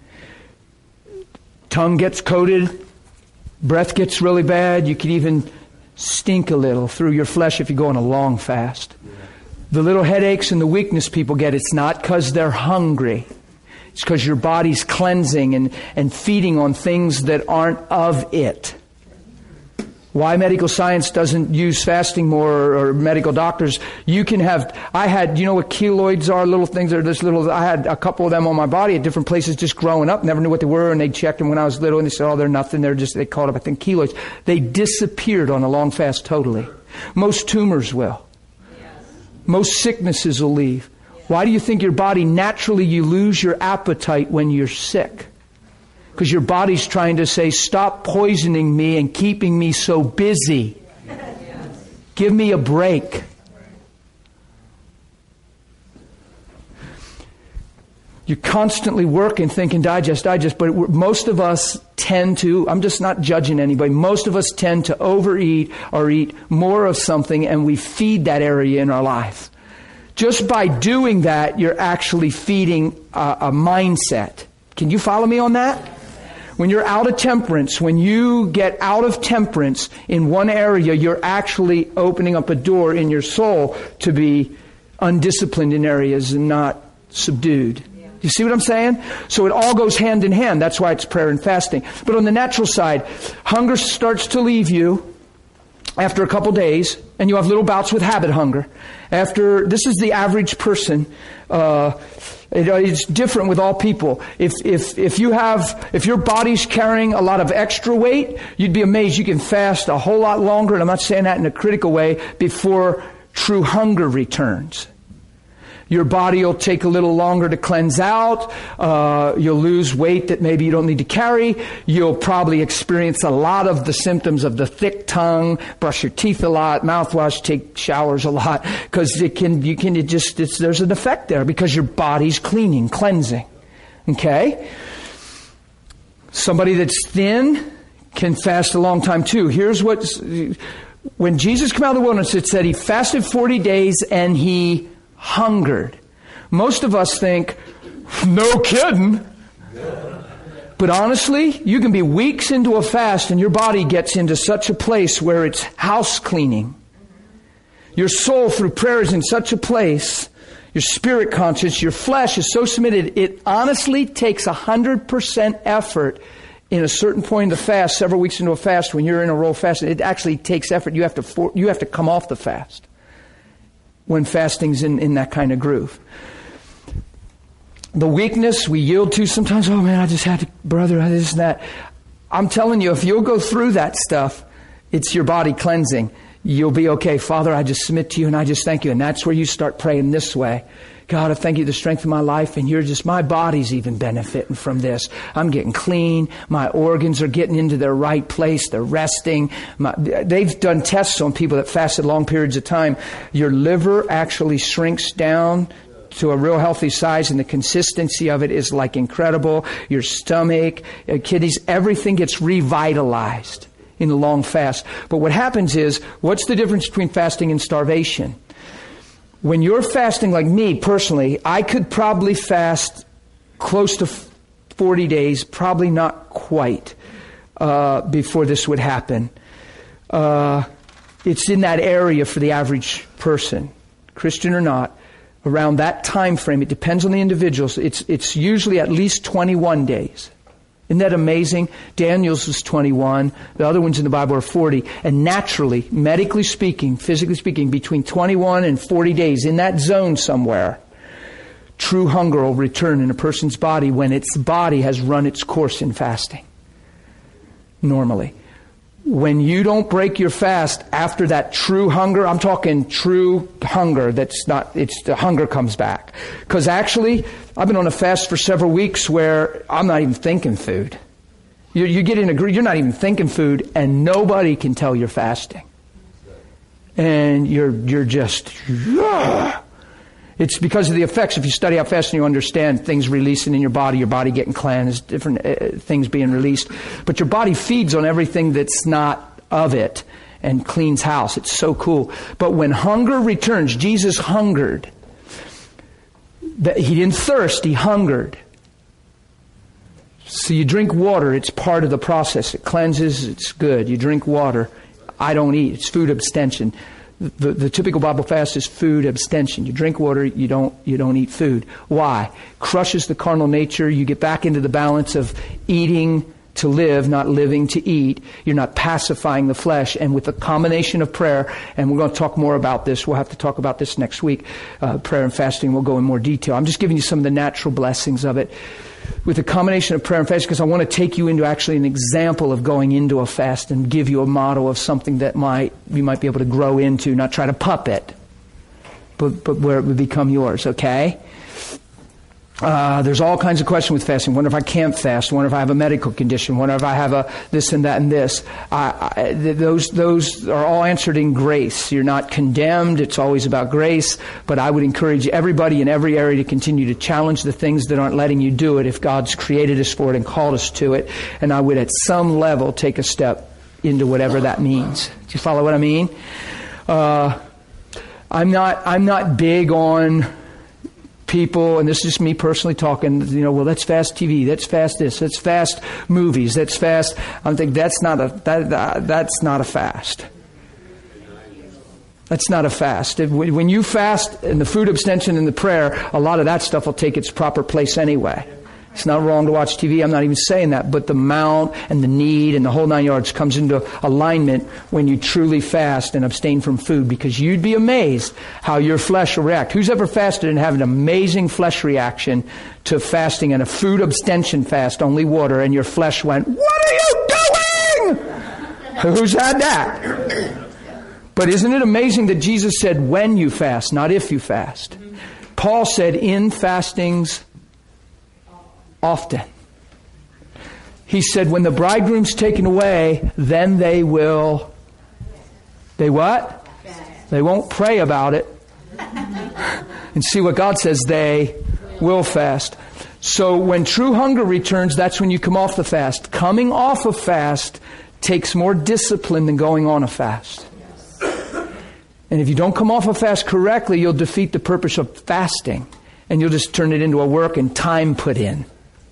Tongue gets coated, breath gets really bad, you could even stink a little through your flesh if you go on a long fast. The little headaches and the weakness people get, it's not because they're hungry. It's because your body's cleansing and, and feeding on things that aren't of it. Why medical science doesn't use fasting more, or, or medical doctors, you can have, I had, you know what keloids are, little things that are this little, I had a couple of them on my body at different places just growing up, never knew what they were, and they checked them when I was little, and they said, oh, they're nothing, they're just, they called up, I think, keloids. They disappeared on a long fast totally. Most tumors will. Most sicknesses will leave. Why do you think your body, naturally you lose your appetite when you're sick? Because your body's trying to say, stop poisoning me and keeping me so busy. Give me a break. You're constantly working, thinking, digest, digest. But most of us tend to, I'm just not judging anybody, most of us tend to overeat or eat more of something, and we feed that area in our life. Just by doing that, you're actually feeding a, a mindset. Can you follow me on that? When you're out of temperance, when you get out of temperance in one area, you're actually opening up a door in your soul to be undisciplined in areas and not subdued. You see what I'm saying? So it all goes hand in hand. That's why it's prayer and fasting. But on the natural side, hunger starts to leave you after a couple days, and you have little bouts with habit hunger. After, this is the average person. Uh, it, it's different with all people. If, if, if you have, if your body's carrying a lot of extra weight, you'd be amazed you can fast a whole lot longer, and I'm not saying that in a critical way, before true hunger returns. Your body will take a little longer to cleanse out. Uh, you'll lose weight that maybe you don't need to carry. You'll probably experience a lot of the symptoms of the thick tongue, brush your teeth a lot, mouthwash, take showers a lot, because it can, you can, it just, it's, there's an effect there because your body's cleaning, cleansing. Okay? Somebody that's thin can fast a long time too. Here's what, when Jesus came out of the wilderness, it said he fasted forty days and he hungered. Most of us think, no kidding. But honestly, you can be weeks into a fast and your body gets into such a place where it's house cleaning. Your soul through prayer is in such a place, your spirit conscience, your flesh is so submitted, it honestly takes one hundred percent effort in a certain point in the fast, several weeks into a fast, when you're in a roll fast. It actually takes effort. You have to for, you have to come off the fast when fasting's in, in that kind of groove. The weakness we yield to sometimes, oh man, I just had to, brother, this and that. I'm telling you, if you'll go through that stuff, it's your body cleansing. You'll be okay. Father, I just submit to you and I just thank you. And that's where you start praying this way. God, I thank you for the strength of my life, and you're just, my body's even benefiting from this. I'm getting clean. My organs are getting into their right place. They're resting. My, they've done tests on people that fasted long periods of time. Your liver actually shrinks down to a real healthy size, and the consistency of it is like incredible. Your stomach, kidneys, everything gets revitalized in the long fast. But what happens is, what's the difference between fasting and starvation? When you're fasting like me personally, I could probably fast close to forty days, probably not quite, uh, before this would happen. Uh, it's in that area for the average person, Christian or not, around that time frame. It depends on the individuals. It's it's usually at least twenty-one days. Isn't that amazing? Daniel's was twenty-one. The other ones in the Bible are forty. And naturally, medically speaking, physically speaking, between twenty-one and forty days, in that zone somewhere, true hunger will return in a person's body when its body has run its course in fasting. Normally. When you don't break your fast after that true hunger, I'm talking true hunger, that's not, it's the hunger comes back. Because actually, I've been on a fast for several weeks where I'm not even thinking food. You, you get in a group, you're not even thinking food, and nobody can tell you're fasting. And you're, you're just, ugh. It's because of the effects. If you study out fasting, you understand things releasing in your body, your body getting cleansed, different uh, things being released. But your body feeds on everything that's not of it and cleans house. It's so cool. But when hunger returns, Jesus hungered. He didn't thirst, he hungered. So you drink water, it's part of the process. It cleanses, it's good. You drink water. I don't eat. It's food abstention. The, the typical Bible fast is food abstention. You drink water, you don't you don't eat food. Why? Crushes the carnal nature. You get back into the balance of eating to live, not living to eat. You're not pacifying the flesh. And with the combination of prayer, and we're going to talk more about this. We'll have to talk about this next week. Uh, prayer and fasting, we'll go in more detail. I'm just giving you some of the natural blessings of it. With the combination of prayer and fasting, because I want to take you into actually an example of going into a fast and give you a model of something that might you might be able to grow into, not try to puppet, but, but where it would become yours, okay? Uh, there's all kinds of questions with fasting. Wonder if I can't fast? Wonder if I have a medical condition? Wonder if I have a this and that and this? I, I, those those are all answered in grace. You're not condemned. It's always about grace. But I would encourage everybody in every area to continue to challenge the things that aren't letting you do it if God's created us for it and called us to it. And I would at some level take a step into whatever that means. Do you follow what I mean? Uh, I'm not I'm not big on people, and this is just me personally talking, you know, well, let's fast T V, let's fast this, let's fast movies, let's fast. I think that's not a that, that that's not a fast. That's not a fast. When you fast and the food abstention and the prayer, a lot of that stuff will take its proper place anyway. It's not wrong to watch T V. I'm not even saying that. But the amount and the need and the whole nine yards comes into alignment when you truly fast and abstain from food, because you'd be amazed how your flesh will react. Who's ever fasted and had an amazing flesh reaction to fasting and a food abstention fast, only water, and your flesh went, "What are you doing?" Who's had that? But isn't it amazing that Jesus said when you fast, not if you fast? Paul said in fastings often. He said, when the bridegroom's taken away, then they will, they what? They won't pray about it. And see what God says, they will fast. So when true hunger returns, that's when you come off the fast. Coming off a fast takes more discipline than going on a fast. And if you don't come off a fast correctly, you'll defeat the purpose of fasting. And you'll just turn it into a work and time put in.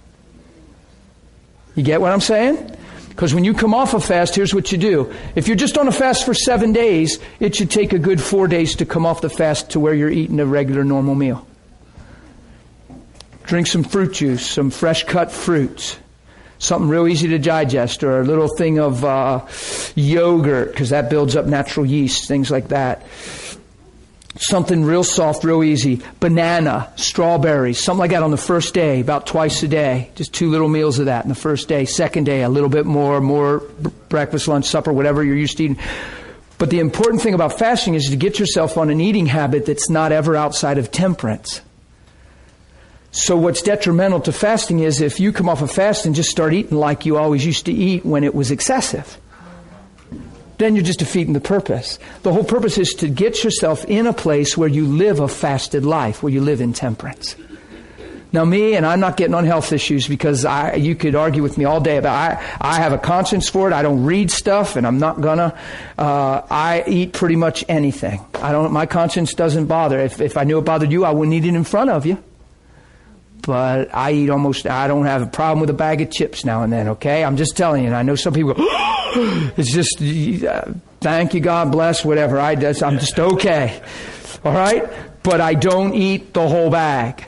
You get what I'm saying? Because when you come off a fast, here's what you do. If you're just on a fast for seven days, it should take a good four days to come off the fast to where you're eating a regular normal meal. Drink some fruit juice, some fresh cut fruits, something real easy to digest, or a little thing of uh, yogurt, because that builds up natural yeast, things like that. Something real soft, real easy. Banana, strawberries, something like that on the first day, about twice a day. Just two little meals of that on the first day. Second day, a little bit more, more breakfast, lunch, supper, whatever you're used to eating. But the important thing about fasting is to get yourself on an eating habit that's not ever outside of temperance. So what's detrimental to fasting is if you come off a fast and just start eating like you always used to eat when it was excessive. Then you're just defeating the purpose. The whole purpose is to get yourself in a place where you live a fasted life, where you live in temperance. Now me, and I'm not getting on health issues because I, you could argue with me all day about, I, I have a conscience for it. I don't read stuff and I'm not gonna, uh, I eat pretty much anything. I don't, my conscience doesn't bother. If, if I knew it bothered you, I wouldn't eat it in front of you. But I eat almost, I don't have a problem with a bag of chips now and then, okay? I'm just telling you, and I know some people go, it's just, uh, thank you, God bless, whatever. I does, I'm just okay. All right? But I don't eat the whole bag.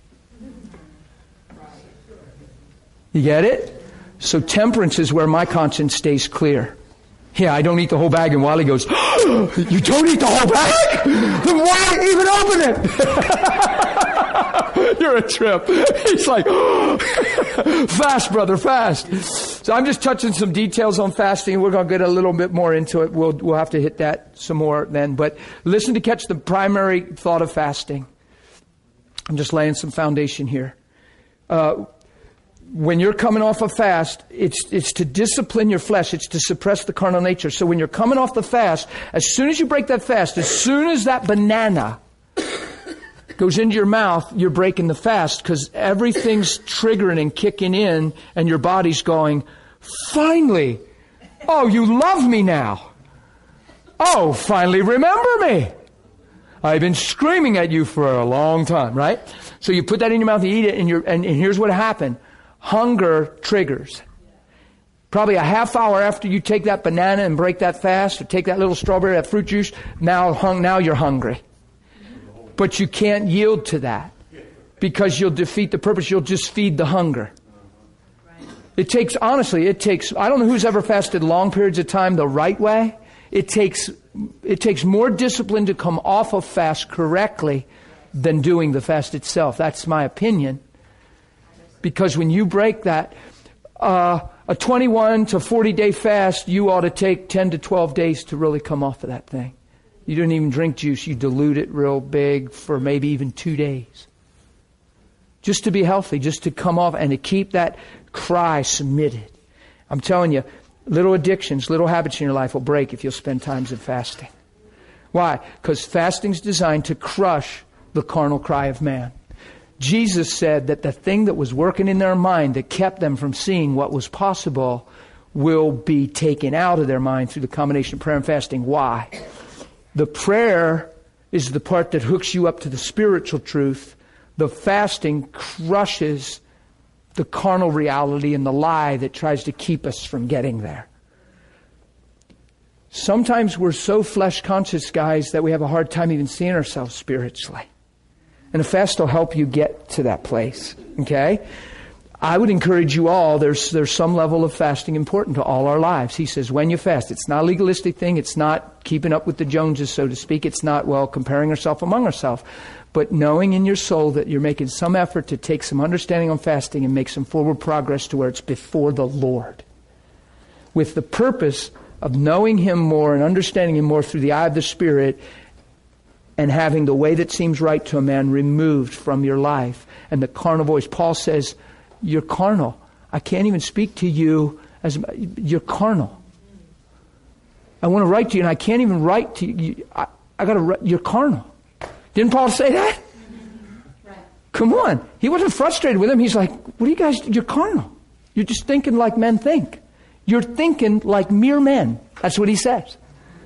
You get it? So temperance is where my conscience stays clear. Yeah, I don't eat the whole bag. And Wiley goes, oh, you don't eat the whole bag? Then why even open it? You're a trip. He's like, oh. Fast, brother, fast. So I'm just touching some details on fasting. We're going to get a little bit more into it. We'll, we'll have to hit that some more then. But listen to catch the primary thought of fasting. I'm just laying some foundation here. Uh, When you're coming off a fast, it's it's to discipline your flesh. It's to suppress the carnal nature. So when you're coming off the fast, as soon as you break that fast, as soon as that banana goes into your mouth, you're breaking the fast because everything's triggering and kicking in and your body's going, finally, oh, you love me now. Oh, finally remember me. I've been screaming at you for a long time, right? So you put that in your mouth, you eat it, and, you're, and, and here's what happened. Hunger triggers. Probably a half hour after you take that banana and break that fast, or take that little strawberry, that fruit juice, now hung, now you're hungry. But you can't yield to that because you'll defeat the purpose. You'll just feed the hunger. It takes, honestly, it takes, I don't know who's ever fasted long periods of time the right way. It takes, it takes more discipline to come off of fast correctly than doing the fast itself. That's my opinion. Because when you break that, uh, a twenty-one to forty day fast, you ought to take ten to twelve days to really come off of that thing. You don't even drink juice. You dilute it real big for maybe even two days. Just to be healthy, just to come off and to keep that cry submitted. I'm telling you, little addictions, little habits in your life will break if you'll spend times in fasting. Why? Because fasting's designed to crush the carnal cry of man. Jesus said that the thing that was working in their mind that kept them from seeing what was possible will be taken out of their mind through the combination of prayer and fasting. Why? The prayer is the part that hooks you up to the spiritual truth. The fasting crushes the carnal reality and the lie that tries to keep us from getting there. Sometimes we're so flesh conscious, guys, that we have a hard time even seeing ourselves spiritually. And a fast will help you get to that place. Okay? I would encourage you all, there's there's some level of fasting important to all our lives. He says, when you fast, it's not a legalistic thing. It's not keeping up with the Joneses, so to speak. It's not, well, comparing ourselves among ourselves. But knowing in your soul that you're making some effort to take some understanding on fasting and make some forward progress to where it's before the Lord. With the purpose of knowing Him more and understanding Him more through the eye of the Spirit, and having the way that seems right to a man removed from your life. And the carnal voice. Paul says, you're carnal. I can't even speak to you as, you're carnal. I want to write to you and I can't even write to you. I, I got to, you're carnal. Didn't Paul say that? Right. Come on. He wasn't frustrated with him. He's like, what are you guys, you're carnal. You're just thinking like men think. You're thinking like mere men. That's what he says.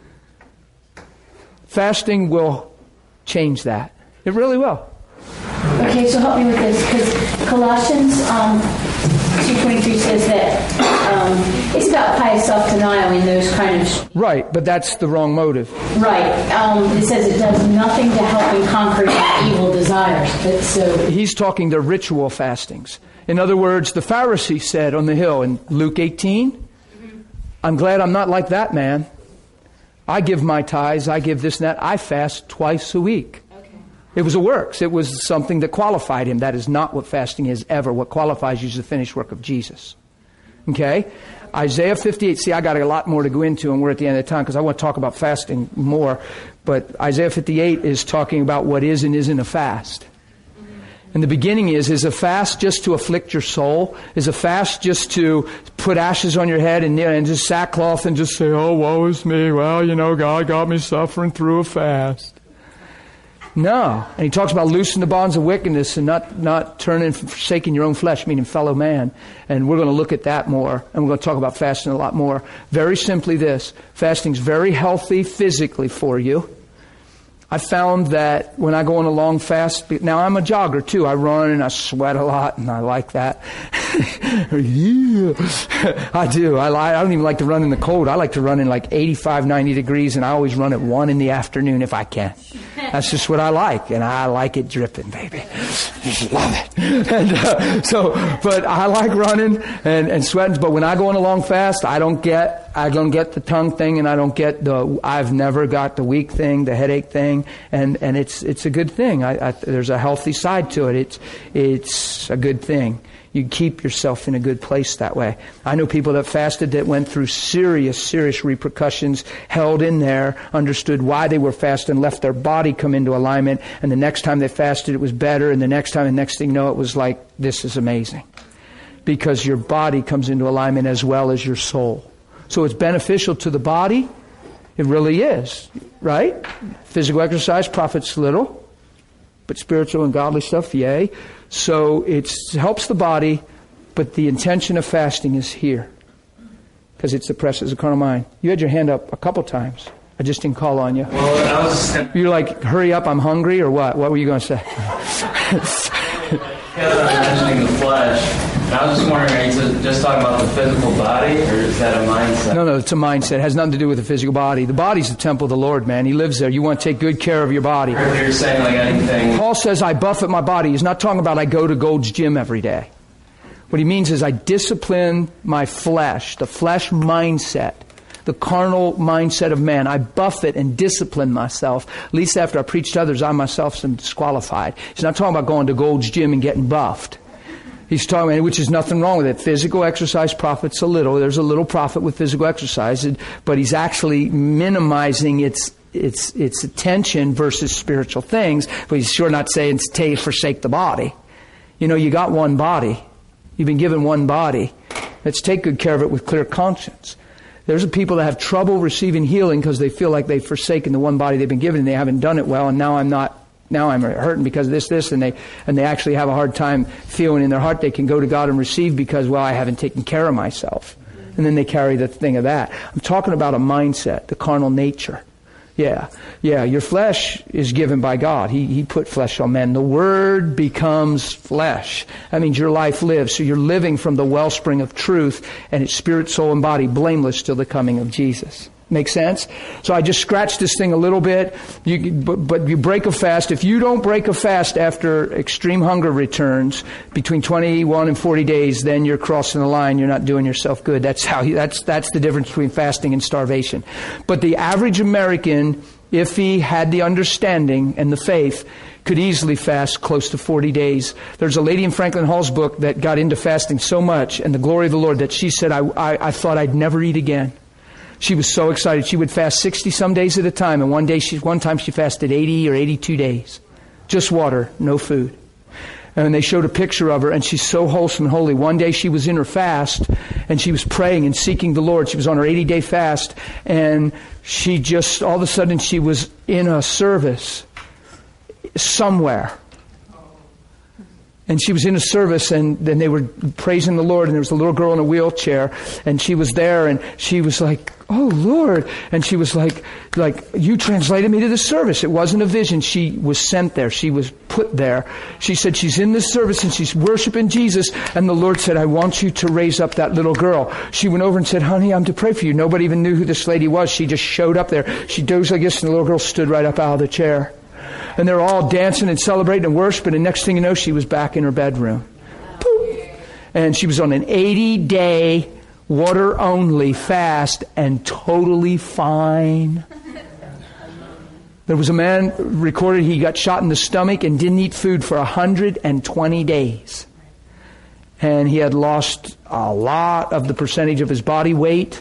Fasting will change that. It really will. Okay, so help me with this, because Colossians um, two twenty-three says that um, it's about pious self-denial in those kind of... Right, but that's the wrong motive. Right. Um, it says it does nothing to help in conquering evil desires. But so he's talking the ritual fastings. In other words, the Pharisee said on the hill in Luke eighteen, mm-hmm. I'm glad I'm not like that man. I give my tithes, I give this and that. I fast twice a week. Okay. It was a works. It was something that qualified him. That is not what fasting is ever. What qualifies you is the finished work of Jesus. Okay? Isaiah fifty-eight. See, I got a lot more to go into, and we're at the end of the time because I want to talk about fasting more. But Isaiah fifty-eight is talking about what is and isn't a fast. And the beginning is, is a fast just to afflict your soul? Is a fast just to put ashes on your head and, and just sackcloth and just say, oh, woe is me. Well, you know, God got me suffering through a fast. No. And he talks about loosing the bonds of wickedness and not, not turning, forsaking your own flesh, meaning fellow man. And we're going to look at that more. And we're going to talk about fasting a lot more. Very simply this. Fasting's very healthy physically for you. I found that when I go on a long fast, now I'm a jogger too. I run and I sweat a lot and I like that. Yeah. I do. I, I don't even like to run in the cold. I like to run in like eighty-five, ninety degrees, and I always run at one in the afternoon if I can. That's just what I like, and I like it dripping, baby. Just love it. And uh, so, but I like running and, and sweating. But when I go on a long fast, I don't get, I don't get the tongue thing, and I don't get the, I've never got the weak thing, the headache thing, and and it's it's a good thing. I, I, there's a healthy side to it. It's it's a good thing. You keep yourself in a good place that way. I know people that fasted that went through serious, serious repercussions, held in there, understood why they were fasting, left their body come into alignment, and the next time they fasted it was better, and the next time, the next thing you know, it was like, this is amazing. Because your body comes into alignment as well as your soul. So it's beneficial to the body. It really is, right? Physical exercise profits little, but spiritual and godly stuff, yay. So it helps the body, but the intention of fasting is here. Because it suppresses the carnal mind. You had your hand up a couple times. I just didn't call on you. Well, I was... You're like, hurry up, I'm hungry, or what? What were you going to say? Because I'm mentioning the flesh, I was just wondering, are you just talking about the physical body, or is that a mindset? No, no, it's a mindset. It has nothing to do with the physical body. The body's the temple of the Lord, man. He lives there. You want to take good care of your body. You're saying like anything... Paul says, I buffet my body. He's not talking about I go to Gold's Gym every day. What he means is I discipline my flesh, the flesh mindset, the carnal mindset of man. I buffet and discipline myself. At least after I preach to others, I myself am disqualified. He's not talking about going to Gold's Gym and getting buffed. He's talking, which is nothing wrong with it. Physical exercise profits a little. There's a little profit with physical exercise, but he's actually minimizing its its its attention versus spiritual things. But he's sure not saying take forsake the body. You know, you got one body. You've been given one body. Let's take good care of it with clear conscience. There's people that have trouble receiving healing because they feel like they've forsaken the one body they've been given and they haven't done it well, and now I'm not. Now I'm hurting because of this, this, and they and they actually have a hard time feeling in their heart they can go to God and receive because, well, I haven't taken care of myself. And then they carry the thing of that. I'm talking about a mindset, the carnal nature. Yeah, yeah, your flesh is given by God. He He put flesh on men. The Word becomes flesh. That means your life lives. So you're living from the wellspring of truth, and it's spirit, soul, and body, blameless till the coming of Jesus. Make sense? So I just scratched this thing a little bit. You, but, but you break a fast. If you don't break a fast after extreme hunger returns between twenty-one and forty days, then you're crossing the line. You're not doing yourself good. That's how. You, that's that's the difference between fasting and starvation. But the average American, if he had the understanding and the faith, could easily fast close to forty days. There's a lady in Franklin Hall's book that got into fasting so much and the glory of the Lord that she said, I I, I thought I'd never eat again. She was so excited. She would fast sixty some days at a time, and one day she, one time she fasted eighty or eighty-two days. Just water, no food. And they showed a picture of her, and she's so wholesome and holy. One day she was in her fast, and she was praying and seeking the Lord. She was on her eighty-day fast, and she just, all of a sudden, she was in a service somewhere. And she was in a service, and then they were praising the Lord, and there was a little girl in a wheelchair, and she was there, and she was like, oh, Lord. And she was like, like, you translated me to this service. It wasn't a vision. She was sent there. She was put there. She said she's in this service, and she's worshiping Jesus, and the Lord said, I want you to raise up that little girl. She went over and said, honey, I'm to pray for you. Nobody even knew who this lady was. She just showed up there. She dozed like this, and the little girl stood right up out of the chair. And they're all dancing and celebrating and worshiping. And next thing you know, she was back in her bedroom. Boop. And she was on an eighty-day water-only fast and totally fine. There was a man recorded, he got shot in the stomach and didn't eat food for one hundred twenty days. And he had lost a lot of the percentage of his body weight.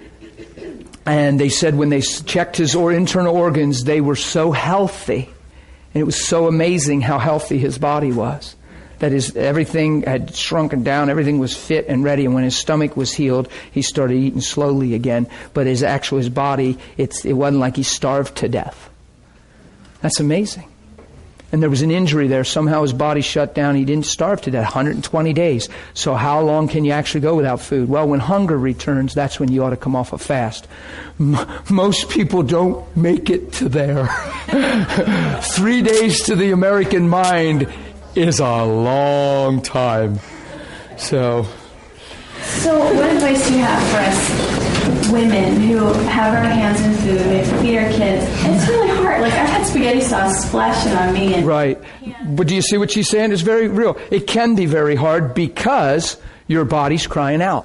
And they said when they checked his or internal organs, they were so healthy. And it was so amazing how healthy his body was. That is, everything had shrunken down, everything was fit and ready. And when his stomach was healed, he started eating slowly again. But his actual, his body, it's, it wasn't like he starved to death. That's amazing. And there was an injury there. Somehow his body shut down. He didn't starve to death. one hundred twenty days. So how long can you actually go without food? Well, when hunger returns, that's when you ought to come off a fast. M- most people don't make it to there. Three days to the American mind is a long time. So... So what advice do you have for us women who have our hands in food, we have to feed our kids, and it's really hard. Like, I've had spaghetti sauce splashing on me. And right. But do you see what she's saying? It's very real. It can be very hard because your body's crying out.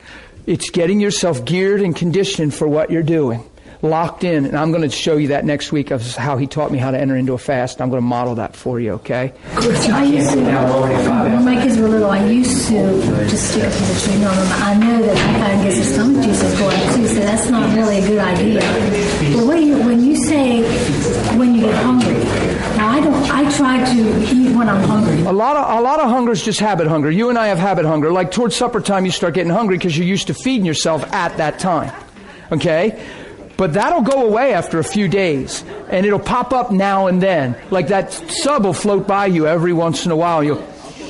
It's getting yourself geared and conditioned for what you're doing. Locked in. And I'm going to show you that next week of how he taught me how to enter into a fast. I'm going to model that for you, okay? I used to, when my kids were little, I used to just stick a piece of chewing on them. I know that that kind of gets the stomach juices going too, so that's not really a good idea. But when you, when you say when you get hungry, now I don't, I try to eat when I'm hungry. A lot of, a lot of hunger is just habit hunger. You and I have habit hunger. Like towards supper time, you start getting hungry because you're used to feeding yourself at that time, okay? But that'll go away after a few days, and it'll pop up now and then. Like that sub will float by you every once in a while. You'll,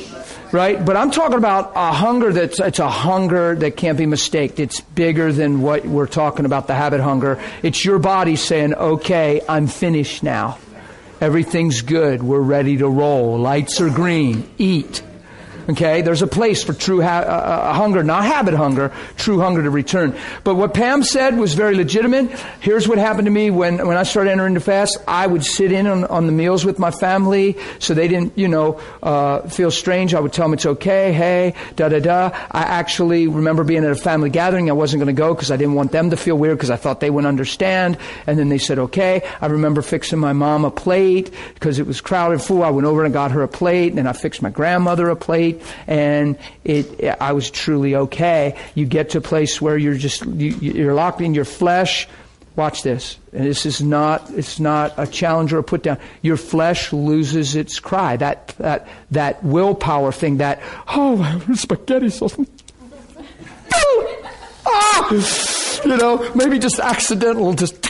right? But I'm talking about a hunger that's, it's a hunger that can't be mistaked. It's bigger than what we're talking about, the habit hunger. It's your body saying, okay, I'm finished now. Everything's good. We're ready to roll. Lights are green. Eat. Okay, there's a place for true ha- uh, hunger, not habit hunger, true hunger to return. But what Pam said was very legitimate. Here's what happened to me when, when I started entering the fast. I would sit in on, on the meals with my family so they didn't, you know, uh, feel strange. I would tell them it's okay, hey, da-da-da. I actually remember being at a family gathering. I wasn't going to go because I didn't want them to feel weird because I thought they wouldn't understand. And then they said okay. I remember fixing my mom a plate because it was crowded full. I went over and got her a plate, and then I fixed my grandmother a plate. And it, I was truly okay. You get to a place where you're just, you, you're locked in your flesh. Watch this. And this is not, it's not a challenge or a put down. Your flesh loses its cry. That, that, that willpower thing, that, oh, spaghetti sauce. Ah! You know, maybe just accidental, just,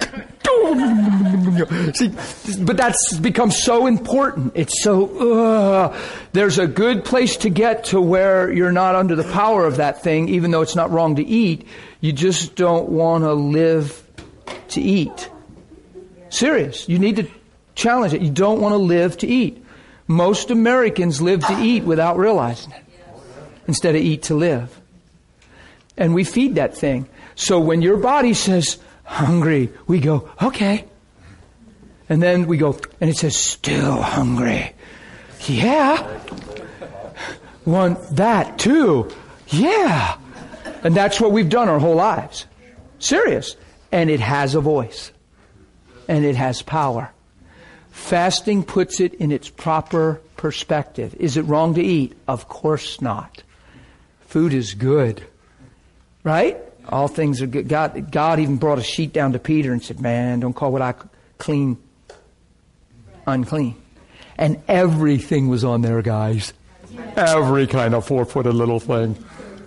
see, but that's become so important. It's so, uh, there's a good place to get to where you're not under the power of that thing, even though it's not wrong to eat. You just don't want to live to eat. Serious. You need to challenge it. You don't want to live to eat. Most Americans live to eat without realizing it, instead of eat to live. And we feed that thing. So when your body says, hungry, we go, okay. And then we go, and it says, still hungry. Yeah. Want that too. Yeah. And that's what we've done our whole lives. Serious. And it has a voice. And it has power. Fasting puts it in its proper perspective. Is it wrong to eat? Of course not. Food is good. Right? All things are good. God, God even brought a sheet down to Peter and said, man, don't call what I clean unclean. And everything was on there, guys. Every kind of four-footed little thing.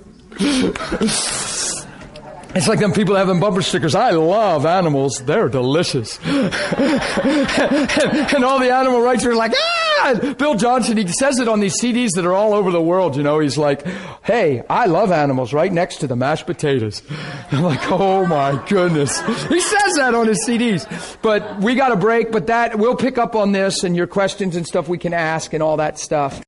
It's like them people having bumper stickers. I love animals. They're delicious. and, and all the animal rights are like, ah! Bill Johnson, he says it on these C Ds that are all over the world. You know, he's like, hey, I love animals, right next to the mashed potatoes. I'm like, oh my goodness. He says that on his C Ds. But we got a break, but that, we'll pick up on this and your questions and stuff we can ask and all that stuff.